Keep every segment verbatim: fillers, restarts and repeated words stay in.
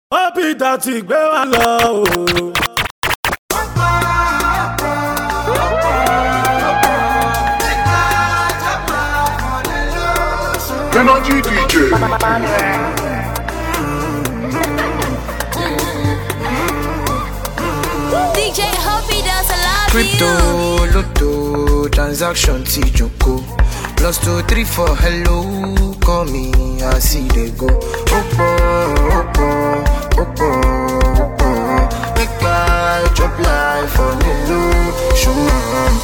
Peter ti gbé wa lọ o. Energy D J. D J hope he does a lot Crypto, Lotto, transaction, T Joko. Plus two, three, four, hello, call me, I see they go. Opo, opo, opo, opo. Make I drop life on the low, show me.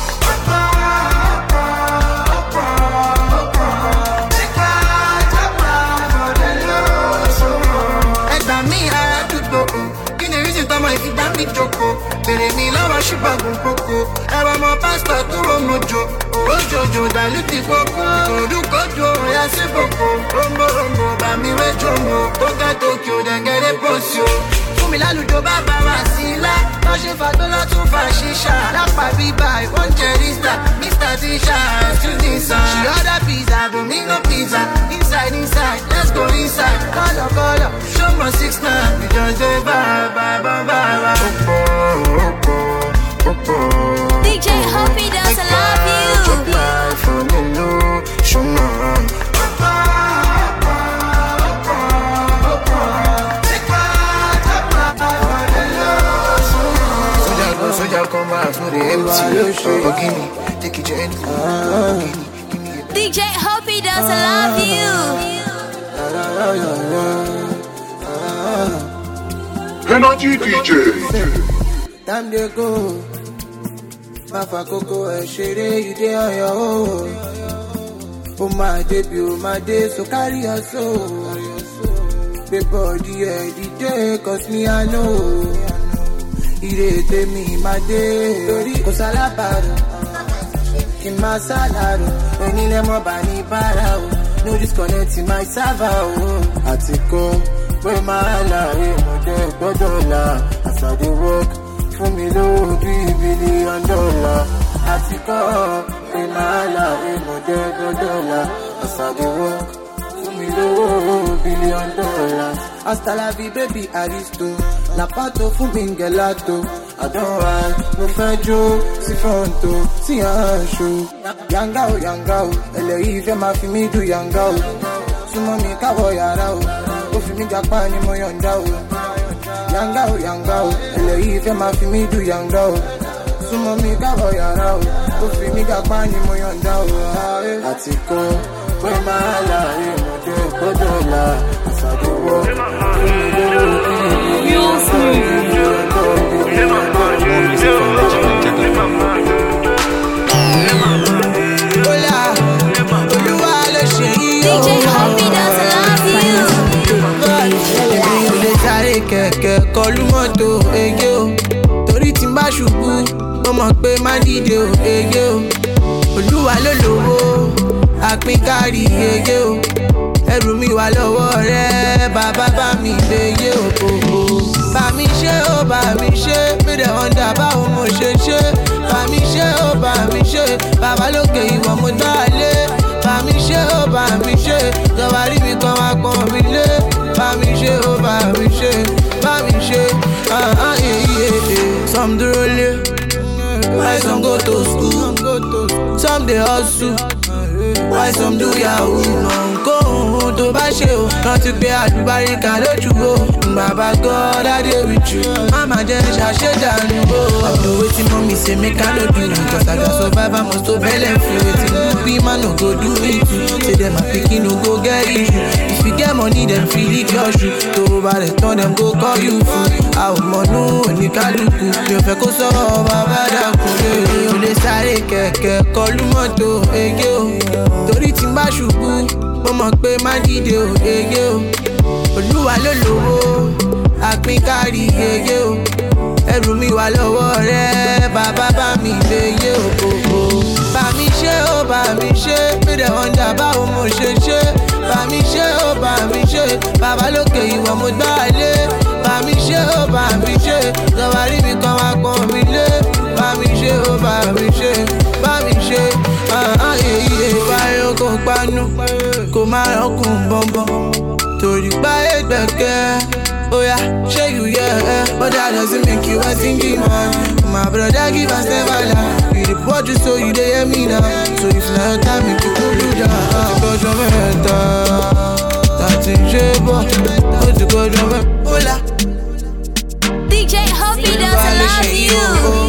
If you damn me joko, bere mi lọ́wọ́ ṣùgbọ́n koko. Ẹ̀rọ ọmọ pásítọ̀ tó rọ mojo, ojojo dàlúti koko. Ìkòròdú kojú ọ̀yà sí boko. Rombo rombo bá mi wé jòmó. Tó ká Tokyo dẹ̀gẹ̀dẹ̀ pọ̀sí o. Fún mi lálùjọ bàbá wa sí ilá. Wọ́n ṣe fàgbọ́ lọ́tún fa ṣíṣà. Lápá bíbá ìwọ́n jẹ rísítà. Mister Tisha, excuse me sir. She order pizza, Domino pizza. Inside, inside, let's go inside. Color, color, show me six nine. We just dey vibe, vibe, vibe, vibe. Opo, opo, opo. D J hope he does a love you. Drop life on the low, show me. Soja come back to the empty. Bogini, take it gently. D J hope he does a love you. Energy D J. Time they go. Mafa Coco and Shere, you dey on your own. Oh my debut, oh my day, so carry your soul. The body and the day, cause me I know. Irete mi my day, Tori Kosalabaro. In my salaro, only mo bani barao. No disconnecting my server. Atiko, where my life, no day, godola. As I dey work, for me low, three billion dollar. Atiko, where my life, no day, godola. As I dey work, for me low, billion dollars. Hasta la vie, baby, Aristo. La pato fu mingelato. I don't want no fejo, si fronto, si ansho. Yanga o, yanga o. Ele ife ma fi mi do yanga o. Sumo mi kabo yara o. O fi mi japa ni mo yonda o. Yanga o, yanga o. Ele ife ma fi mi do yanga o. Sumo mi kabo yara o. O fi mi japa ni mo yonda o. Atiko, we ma la e mo de kodola. Asade wo, you see. D J hope he does a love you. Kẹ̀kẹ́ kọlu mọ́tò ege o. Torí tí n bá ṣubú, mo mọ̀ pé má dìde o ege o. Olúwa ló lówó, àpín kárí ege o. Ẹrù mi wà lọ́wọ́ rẹ̀, bàbá bá mi gbéye o. Bá mi ṣe ó, bá mi ṣe, mídẹ̀ ọ̀ndà báwo mo ṣe ṣe. Bá mi ṣe ó, bá mi ṣe, bàbá lókè ìwọ mo dá lé. Bá mi ṣe ó, bá mi ṣe, jọba rí mi kan wá pọ́n mi lé. Bá mi ṣe ó, bá mi ṣe, bá mi ṣe, ah ah yeah yeah yeah. Some dúró lé, why some go to school, some dey hustle, why some do yahoo. Nǹkan tó bá ṣe o, rántí pé àlùbáríkà lójú o. Bàbá God I dey with you, mama jẹ́ ṣàṣẹ̀dànù o. Ọ̀dọ̀ wetin mommy say make I no do you, cause I gats survive I must to belle free. Wetin no be man no go do me too. Say dem my pikin no go get issue. If you get money dem fit leave your shoe. Tó o bá rẹ̀ tán dem go call you fool. A ò mọ̀nú oníkálukú, mi ò fẹ́ kó sọ̀rọ̀ bàbá dàkú. O lè sáré kẹ̀kẹ́ kọlu mọ́tò ege o. Torí tí n bá ṣubú, mo mọ̀ pé má dìde o ege o. Olúwa ló lówó, àpín kárí ege o. Ẹrù mi wà lọ́wọ́ rẹ̀, bàbá bá mi gbéye o. Bá mi ṣe ó, bá mi ṣe, mídẹ̀ ọ̀ndà báwo mo ṣe ṣe. Bá mi ṣe ó, bá mi ṣe, bàbá lókè ìwọ mo gbá lé. Bá mi ṣe ó, bá mi ṣe, jọba rí mi kan wá pọ́n mi lé. Bá mi ṣe ó, bá mi ṣe, bá mi ṣe, ah ah yeah yeah. Báyọ̀ kò panu, kò má rọ́kùn bọ̀m̀bọ̀m. Torí báyé gbẹ̀gẹ́, Oh yeah, show you yeah, but that doesn't make you a stingy man. My brother give us never lie. You the poor just so you they hear me now. So if not time, make you cool you down. Go to my head, that's in shape. Go to go to my hola. D J Hoppy doesn't love you.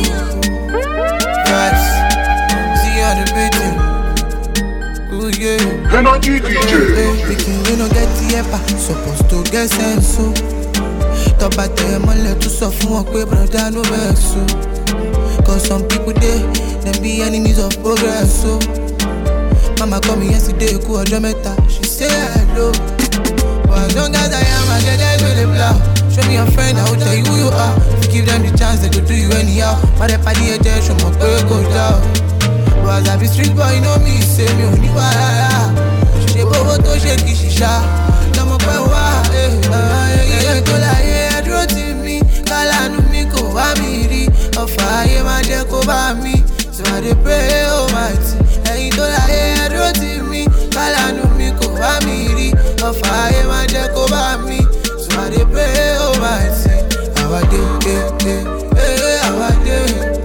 Vibes, see how the beating. Ooh yeah. Energy D J. Picking we no get the epa, supposed to get sense so. Top at the mole to suffer one quick brother no vex so. Cause some people they, them be enemies of progress so. Mama called me yesterday, cool meta. She say hello. But as long as I am, I get them with the blow. Show me a friend, I will tell you who you are. If you give them the chance, they could do you anyhow. But if I did it, show my girl go down. But as I be street boy, you know me, say me only why. She say, bobo to shake it, she sha. No more boy, why? Eh, eh, eh, go la, yeah, draw to me. Kala no me go, wa mi ri. Of fire, my jack over me. So I dey pray, almighty. Eh, go la, yeah, draw to me. Kala no me go, wa mi ri. Of fire, my jack over me. So I dey pray, almighty. How I dey, eh, eh, eh, how I dey.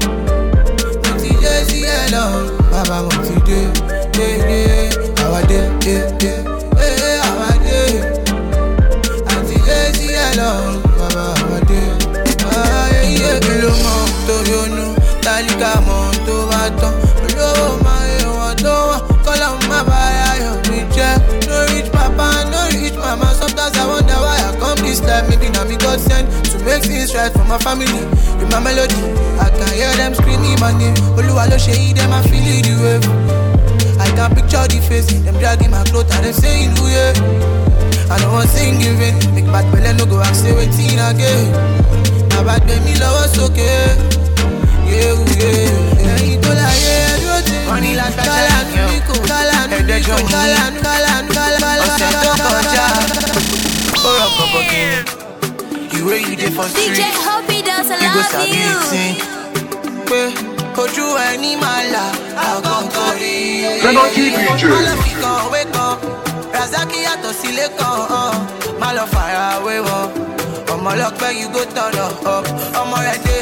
Baba mo ti dé, dé dé, àwa dé, dé dé, eh àwa dé. Àti lé sí ẹ lọ́rùn, baba àwa dé. Ayé kí ló mọ̀ torí onú, tálíkà mọ̀ tó bá tán. Olówó máa yẹ wọ́n tó wọ́n, kọ́lá má bá ayọ̀ mi jẹ́. No rich papa, no rich mama, sometimes I wonder why I come this life. Maybe na me God send to make things right for my family. With my melody, I can hear them screaming my name. Oluwa lo shey them, I feel it the wave. I can picture the face, them dragging my clothes and them saying who yeah. I don't want sing in vain, make bad belly no go and say waiting again. My bad baby love us okay, yeah yeah. Hey, don't lie, yeah, do it. Money like that, Kalanu, Kalanu, Kalanu, Kalanu, Kalanu, Kalanu. Oh, up, up, again. You where you dey for street? D J Hoppy doesn't You go love sabi you. sing. Pé ojú ẹni máa là àkọ́kọ́rí. Energy D J. Má lọ fi kan òwe kan, Razaki yàtọ̀ sílé kan. Má lọ fara awé wọn. Ọmọ ọlọ́pẹ́ you go turn up. Ọmọ rẹ̀ dé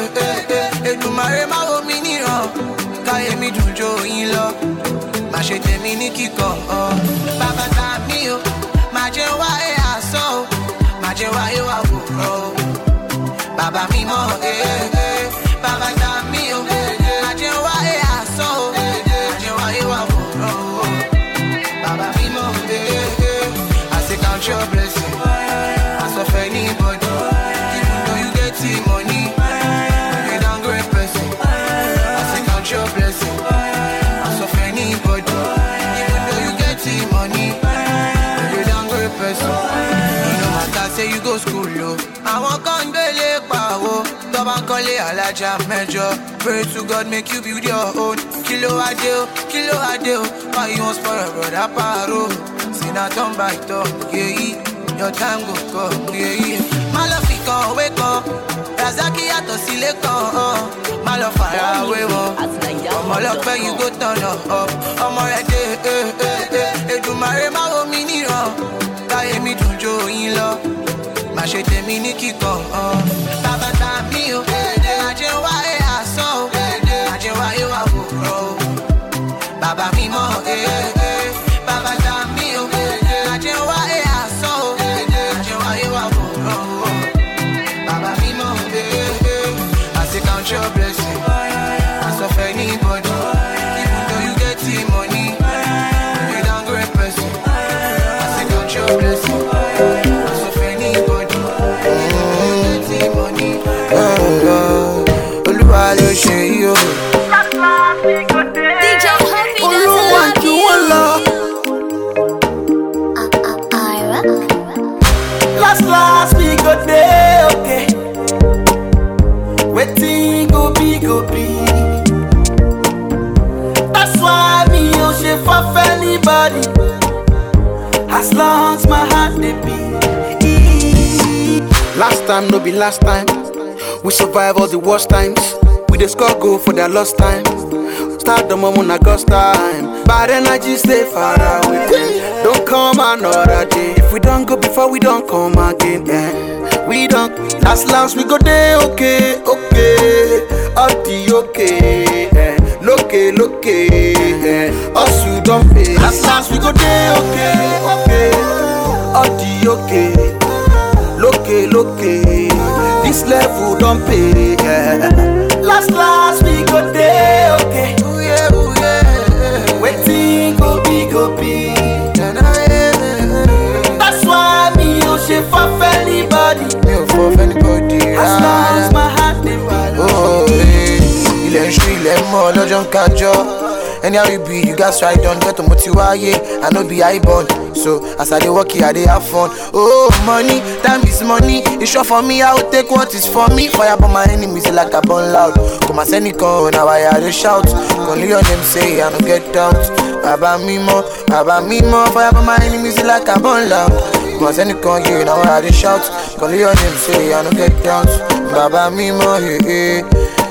Èdùmàrè má wo mi níran. Káyé mi dùn jó yín lọ. Má ṣe tèmi ní kíkan. Bàbá ta mí o, má jẹ́ wá ẹ̀ àsán o. Má jẹ́ wá ẹ̀ wá wòrán o. Bàbá mi mọ̀ ẹ́ Bàbá ta mí o. Má jẹ́ wá ẹ̀ àsán o. Má jẹ́ wá ẹ̀ wá wòrán o. Bàbá mi mọ̀ ẹ́ I say count your blessing. As of anybody. Even though you get the money, you don't great person. I say count your blessing. As of anybody. Even though you get the money, you don't great person. No matter say you go school low. I want con bele power. Baba kole alaja mẹ́jọ. Pray to God make you build your own. Kilo adeo, kilo adeo. Why you want for a brother paro? See na turn by turn, yeah. Your time go come, yeah. Má lọ fi kan òwe kan, Razaki yàtọ̀ sílé kan. Má lọ fara awé wọn. Ọmọ ọlọ́pẹ́ you go turn up. Ọmọ rẹ̀ dé Èdùmàrè má wo mi níran. Káyé mi dùn jó yín lọ. Má ṣe tèmi ní kíkan. Bàbá ta mí o, má jẹ́ wá ẹ̀ àsán o. Má jẹ́ wá ẹ̀ wá wòrán o. Bàbá mi mọ̀ ẹ́ Bàbá ta mí o, má jẹ́ wá ẹ̀ àsán o. Má jẹ́ wá ẹ̀ wá wòrán o. Bàbá mi mọ̀ ẹ́ I say count your blessing. As of anybody. Even though you get the money, you don't great person. I say count your blessing. As of anybody. Olúwa ló ṣe yìí o. D J Hoppy doesn't love you. Last last we go there, okay. Waiting go be go be. That's why me don't share for anybody. As long as my heart they beat. Last time no be last time. We survive all the worst times. We just score goal for their lost time. Start the moment I got time. Bad energy stay far away. Don't come another day. If we don't go before we don't come again. Eh. We don't. Last last we go there, okay, okay. All the okay. Eh. Loke, loke. Eh. Us you don't pay. Last last we go there, okay, okay. All the okay. Loke, loke. This level don't pay. Yeah. Last, last we go there, okay. Ooh yeah, ooh yeah. Waiting, go be, go be. That's why me no shit for anybody. Me for anybody. As long as my heart dey value. Oh, hey. Il est chou, il est mort, l'autre j'en anyhow you be, you got strike done. Get to motivaye, I know be high born. So as I dey work here, I dey have fun. Oh, money, time is money. It's sure for me, I will take what is for me. Fire for my enemies like a bun loud. Come and send it con, now I dey shout. Only your name say I no get out. Baba Mimo, Baba Mimo. Fire for my enemies like a bun loud. Come and send it con, you now I dey shout. Only your name say I no get out. Baba Mimo, hey hey.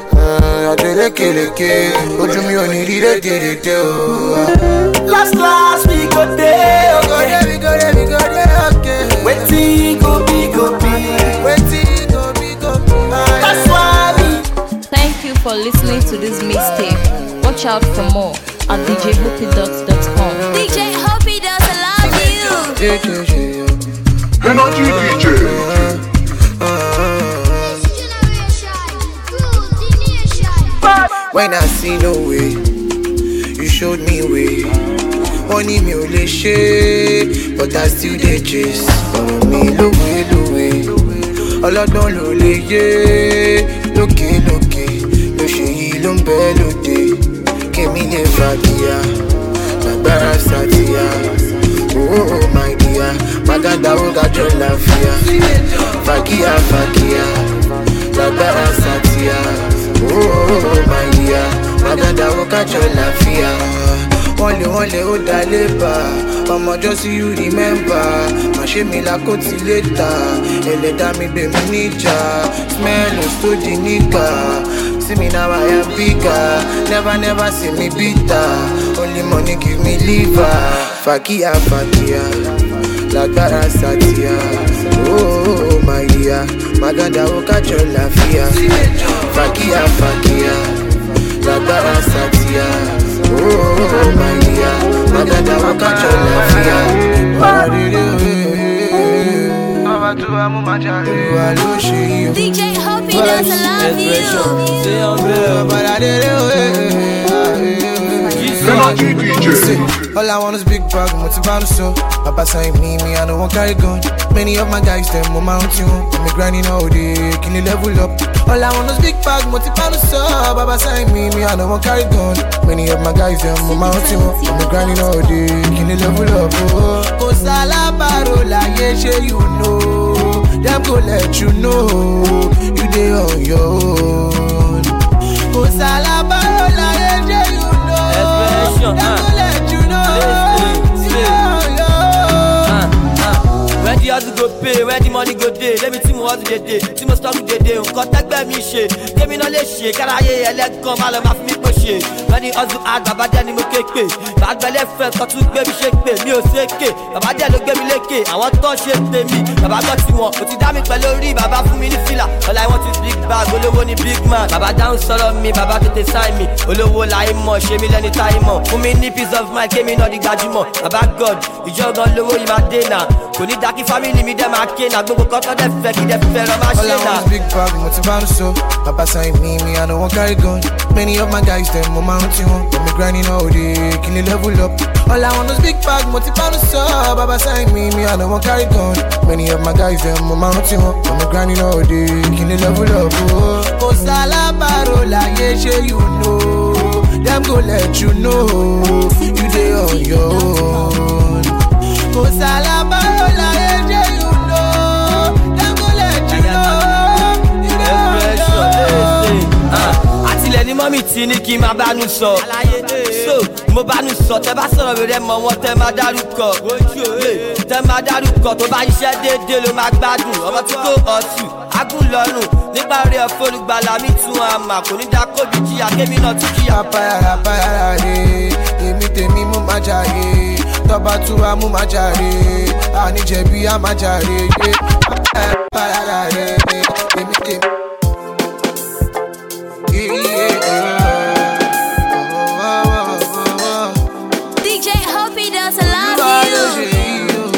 Last, last we go there, okay. We go there, we go there, okay. Waiting, go be, go be. Waiting, go be, go be. That's why we. Thank you for listening to this mixtape. Watch out for more at d j hoopy dot com. D J Hoppy does love you. Energy D J. When I see no way, you showed me way. Money me only share, but I still dey chase. Follow me low way, low way. Ọlọ́dún ló lè yé. Lókè lókè, ló ṣe yìí ló ń bẹ lóde. Kémi lè fàdíyà, lágbára sàtìyà. Oh my dear, Maganda ó gájọ láfíà. Fàkíyà fàkíyà, lágbára sàtìyà. Oh my dear, Maganda ó gájọ láfíà. Wọ́n lé wọ́n lé ó dá lébà. Ọmọ just you remember. Má ṣe mi lákò tí létà. Ẹlẹ́dàá mi gbé mi níjà. Smell of tó di níkà. See me now I am bigger. Never never see me bitter. Only money give me liver. Fakia fakia, lágbára sàtìyà. Oh my dear, Maganda ó kájọ láfíà. Fakia fakia, lágbára sàtìyà. Oh my dear, Maganda ó kájọ láfíà. D J Hoppy does love Energy D J. All I want is big bag, motivano so. Papa sign me, me I don't want carry gun. Many of my guys them on my own team. I'm grinding all day, can you level up? All I want is big bag, motivano so. Papa sign me, me I don't want carry gun. Many of my guys them on my own team. I'm grinding all day, can you level up? Oh, cause I baro la ye you know. Them go let you know you dey on your own. Cause I baro la ye you know. Them go let you know you dey on your own. Where the hustle go pay, where the money go day. Let me see my hustle day day, see my stock day day. Contact me ṣe, kémi náà lè ṣe. Káráyé ẹlẹ́gàn máa lọ máa fi mí pò ṣe. When the hustle hard, bàbá díẹ̀ ni mo ké pè. Bàgbẹ́lẹ́ fẹ́ kọ́ tún gbé mi ṣe pè. Mi ò ṣe ké, bàbá díẹ̀ ló gbé mi lékè. Àwọn tó ṣe pè mí, bàbá gbọ́ tiwọn. Kò ti dá mi pẹ̀lú orí, bàbá fún mi ní fìlà. All I want is big bag, olówó ni big man. Bàbá dáhùn sọ̀rọ̀ mi, bàbá tètè sign mi. Olówó láì mọ̀, ṣe mí lẹ́ni táì mọ̀. Fún mi ní peace of mind, kémi náà di gbajúmọ̀. Bàbá God, ìjọba lówó yìí máa dé náà. Kò ní dákí family mi dẹ́ máa ké náà. Gbogbo kọ́tọ́ dẹ́ fẹ́ kí dẹ́ fẹ́ lọ máa ṣe náà. All I want is big bag, motivano so. Papa sign me, me I don't want carry gun. Many of my guys them on my own team. Let me grinding all day, can you level up? All I want is big bag, motivano so. Papa sign me, me I don't want carry gun. Many of my guys them on my own team. Let me grinding all day, can you level up? Oh, cause I baro la ye you know. Them go let you know you dey on your own. Cause I baro la ye you know. Them go let you know you dey on your own. Àtìlẹ́ ni mọ́mì tí ní kí n máa bánú sọ. So mo bánú sọ, tẹ bá sọ̀rọ̀ rẹ̀ mọ́ wọn tẹ máa dárúkọ. Tẹ máa dárúkọ tó bá iṣẹ́ déédéé ló máa gbádùn. Ọmọ tí kò ọ̀tù, agún lọ́rùn. Nípa rẹ̀ ọ̀fọ̀ olùgbàlà mi tún àmà. Kò ní dá kóbi jìyà, kémi náà tún jìyà. Apayara apayara re, èmi tèmi mo máa jayé. Toba tu amu majare, ani jebi amajare. Parare, emi emi. D J Hoppy does I love you.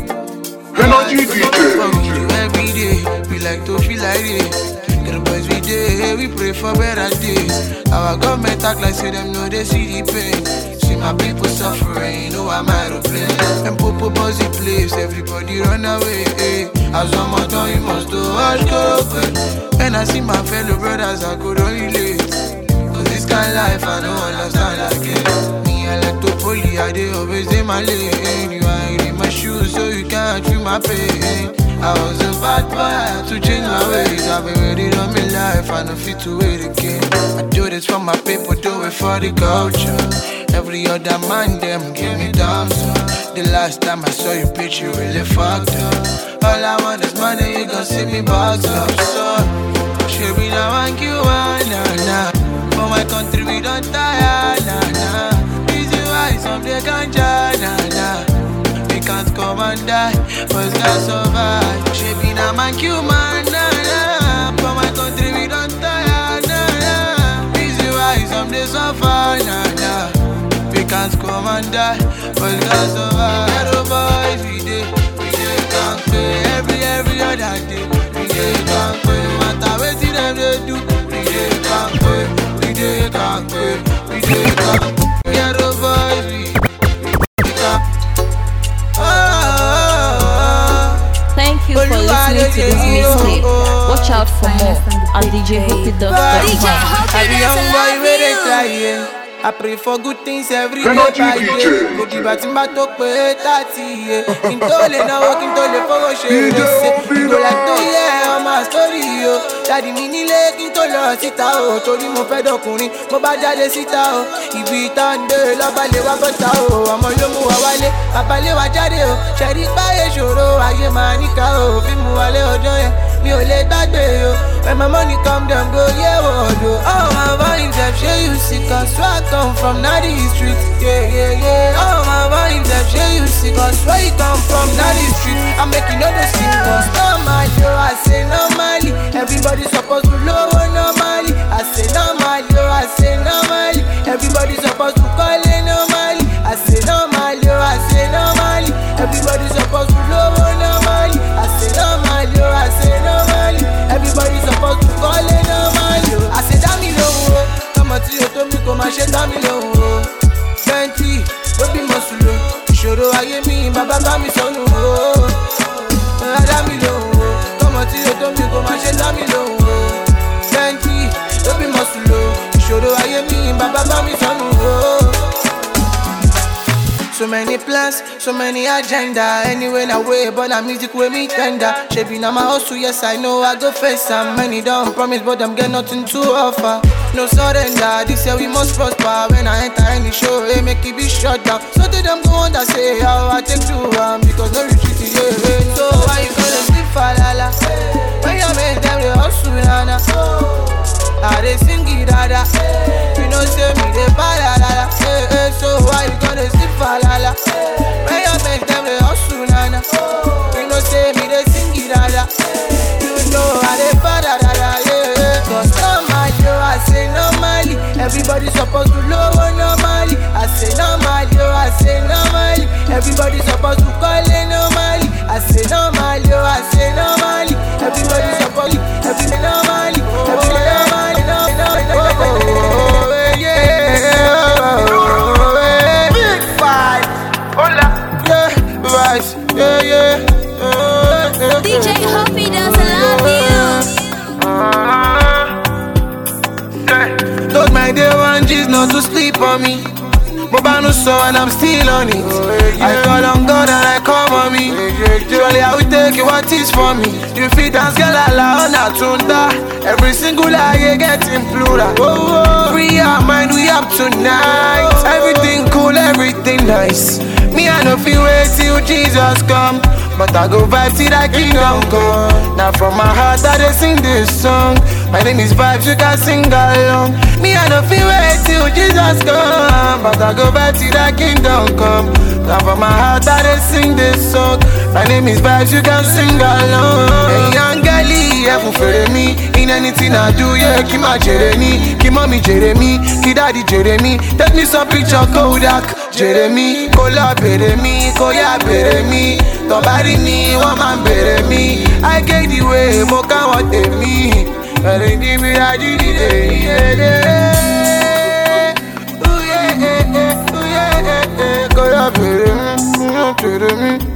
Energy D J. Every day, we like to feel like it. Get boys we day, we pray for better days. Our government act like say them know they see the pain. See my people suffering, know I'm out of place. And popo buzzy place, everybody run away. Eh. As one more time, you must do watch go quick. And I see my fellow brothers, I could only relate. Cause this kind of life, I don't understand like it. Me, I like to poly, I dey always in my lane. You are in my shoes, so you can't feel my pain. I was a bad boy, I had to change my ways. I've been ready on my life, I don't fit to wait again. I do this for my people, do it for the culture. Every other man, them give me thumbs up. The last time I saw you, bitch, you really fucked up. All I want is money, you gon' see me box up. So, should we now want you, nah, nah. For my country, we don't tire, nah, nah. Easy why, someday ganja, nah, nah. We can't come and die, but we can survive. Should we now want you, man, nah, nah. For my country, we don't tire, nah, nah. Easy why, someday suffer, nah, nah. We can't come and die, but we can survive. Ghetto boys, we did, we did can't pay. Every, every other day, we did can't pay. No matter what them they do, we did can't pay. We did can't pay, we did can't pay. Ghetto boys, we, we can't. Oh, oh, oh. Thank you for listening to this mixtape. Watch out for more at D J Hoppy dot com. D J Hoppy I be does young I boy love where they you. crying. I pray for good things every day Energy by D day. J. Go give a timba to pay thirty, yeah. Kintole na wo, kintole for share. D J You go like to hear all my story, yo. Daddy mi nílé kintolo sita o. Torí mo fẹ́ dọkùnrin, mo bá jáde síta o. Ibi ìtàndé lọ́ba lè wá bọ́ta o. Ọmọ ló mú wa wálé, bàbá lè wá jáde o. Ṣẹ̀rí báyé ṣòro, ayé máa níkà o. Fi mú wálé ọjọ́ yẹn, mi ò lè gbàgbé o. When my money come down, go yeah, what do? Oh, my vibes, I've show you see, cause where I come from, not the street. Yeah, yeah, yeah. Oh, my vibes, I've show you see, cause where you come from, not the street. I'm making all the sleep, cause normal, yo, I say normally. Everybody's supposed to lower normally. I say normal, yo, I say normally. Everybody's supposed to call it normally. I say normal, yo, I say normally. Everybody's supposed to lower normally. I say normal, yo, I say normally. Everybody's supposed to call it normal, yo. I say dami lowo, come to you to me, come and share dami lowo. Twenty, baby masulo, ìṣòro ayé mi, bàbá bá mi sọnù o. Dami lowo, come to you to me, come and share dami lowo. Twenty, baby masulo, ìṣòro ayé mi, bàbá bá mi sọnù o. So many plans, so many agenda. Anyway, na way, but na music with me tender. Shaping na my hustle, yes I know I go face some. Many don't promise, but them get nothing to offer. No surrender, this year we must prosper. When I enter any show, they make it be shut down. So they them go on that say how I take to um, because no retreat, yeah. So why you gonna sleep for lala? When you make them they hustle, nana. I they sing it, dada. You know say me they bala, dada. Hey, hey, so why you gonna sleep for lala? When you make them they hustle, nana. You know say me they sing it, dada. You know I they bala, dada, yeah, yeah. Cause normal, yo, I say normally. Everybody supposed to lower normally. I say normal, yo, I say normally. Everybody supposed to call it normally. I say normal, yo, I say normally. Everybody supposed to, everybody normally. Everybody normally, no, no, no, oh, yeah. Big five, hola, yeah, vice, yeah, yeah. Uh, D J Hoppy does I love you. Told my day one G's not to sleep on me. Boba no so and I'm still on it. I call on God and I come on me. Surely I will take you what is for me. You fit dance girl ala on a tunda. Every single lie getting plural. Oh, free our mind we up tonight. Everything cool, everything nice. Me I no feel wait till Jesus come, but I go vibe till that kingdom come. Now from my heart I dey sing this song. My name is Vibes, you can sing along. Me I no feel wait till Jesus come, but I go vibe till that kingdom come. Now for my heart I dey sing this song. My name is Vibes, you can sing along. Hey Angeli, yeah, for me. In anything I do, yeah, keep my Jeremy. Keep mommy Jeremy, keep daddy Jeremy. Take me some picture Kodak Jeremy. Kola Beremi, Koya Beremi. Nobody me, one man Beremi. I get the way, Moka want me. And they give me a G D day, yeah, yeah. Ooh, yeah, yeah, yeah, ooh, yeah, yeah, yeah. Kola Beremi, Jeremy.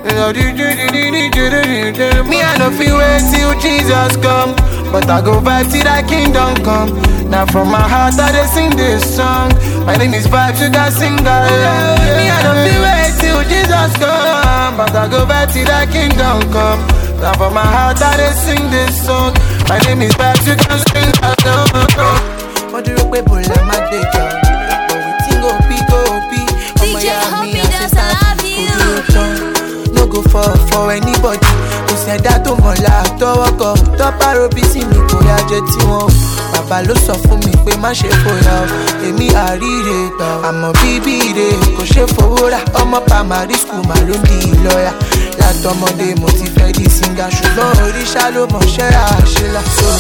Me I no feel wait till Jesus come, but I go vibe till that kingdom come. Now from my heart I dey sing this song. My name is Vibes, you can sing along. Me I no feel wait till Jesus come, but I go vibe till that kingdom come. Now from my heart I dey sing this song. My name is Vibes, you can sing along. What do you pay for la madeka? But we think go be go be. D J Hoppy does I love you. No go for for anybody. Kò sẹ́dá tó mọ̀lá tọwọ́kọ̀ tọ́párò bí sí mi kò yá jẹ tí wọ́n. Bàbá ló sọ fún mi pé má ṣe fòyà o, èmi àríre gbà o. Àmọ́ bíbí ire kò ṣe fowó rà, ọmọ primary school mà ló ń di lọ́yà. Látọmọdé mo ti fẹ́ di singer ṣùgbọ́n oríṣà ló mọ̀ ṣẹ́ àṣelà. So